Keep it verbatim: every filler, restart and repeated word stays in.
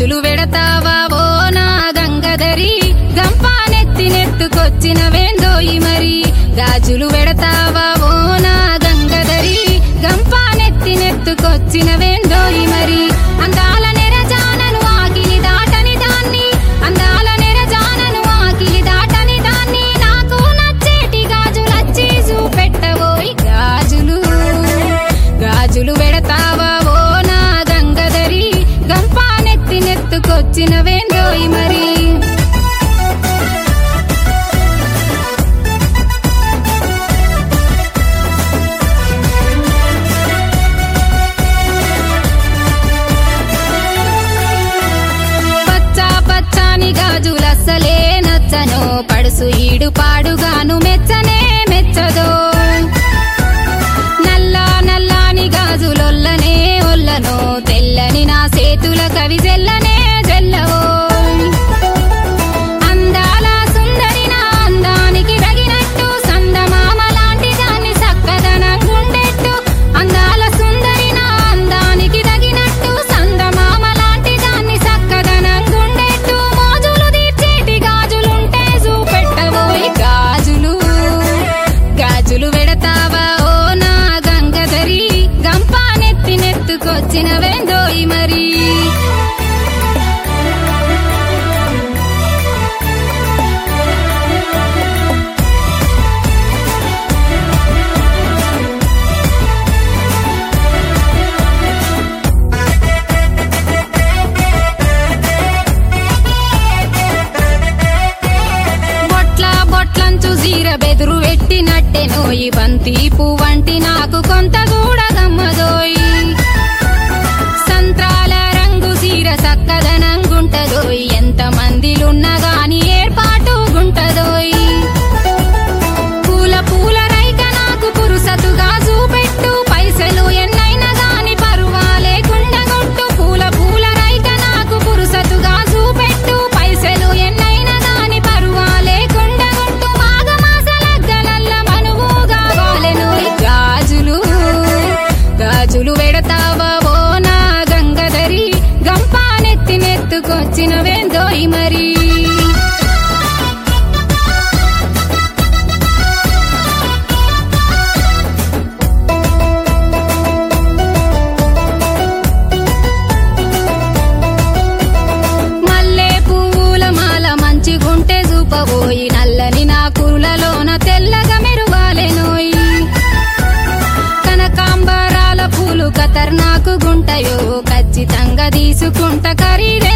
గాజులు వెడతావా ఓ నా గంగధరి గంపానెత్తి నెత్తుకొచ్చినవేందోయి మరి గాజులు వెడతావా ఓ నా గంగధరి గంపానెత్తి నెత్తుకొచ్చినవేందోయి మరి అందాల నెరజానను ఆకిలి దాటని దాన్ని అందాల నెరజానను ఆకిలి దాటని దాన్ని నాకు నచ్చేటి గాజులచ్చి చూపెట్టవోయి గాజులు గాజులు వెడతావా ఓ నా గంగధరి గంపానెత్తి నెత్తుకొచ్చినవేందోయి మరి గాజులస్సలే నచ్చనో పడుసు ఈడు పాడుగాను మెచ్చనే మెచ్చదో నల్లా నల్లాని గాజులొల్లనే ఒల్లనో తెల్లని నా సేతుల కవి జెల్లనే జెల్లవో అందాల సుందరి నా అందానికి తగినట్టు సందమామ లాంటి దాన్ని సక్కదనం గుండెట్టు అందాల సుందరి నా అందానికి తగినట్టు సందమామ లాంటి దాన్ని సక్కదనం గుండెట్టు గాజులు వెడతావా ఓ నా గంగధరి గంపానెత్తి నెత్తుకొచ్చినవేందోయి మరి బెదురు పెట్టినట్టెనోయి బంతి పువ్వంటి నాకు కొంత కూడా గమ్మదోయి సంత్రాల రంగు సీర సక్కదనంగుంటదోయి ఎంత మందిలున్నా గాని ఏర్పాటు గుంటదోయి పూల పూల రైక నాకు పురుసతుగా చూపెట్టు పైసలు ఎన్నైనా గాని పరువాలే కుండగొట్టు పూల పూల రైక నాకు పురుసతుగా చూపెట్టు పైసలు ఎన్నైనా గాని పరువాలే కుండగొట్టు గాజులు వెడతావా ఓ నా గంగధరి గంపానెత్తి నెత్తుకొచ్చినవేందోయి మరి మల్లె పువ్వుల మాల మంచిగుంటే చూపబోయి నల్లని నా కురులలోన తెల్లగా మెరువాలెనోయి కనకాంబరాల పూలు కతర్నాకు గుంటయో ఖచ్చితంగా తీసుకుంట ఖరీదే